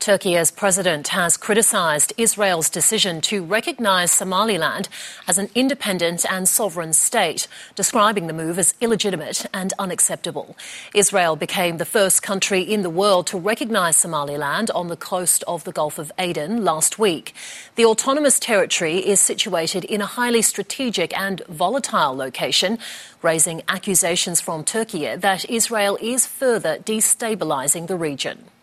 Turkey's president has criticised Israel's decision to recognise Somaliland as an independent and sovereign state, describing the move as illegitimate and unacceptable. Israel became the first country in the world to recognise Somaliland on the coast of the Gulf of Aden last week. The autonomous territory is situated in a highly strategic and volatile location, raising accusations from Turkey that Israel is further destabilising the region.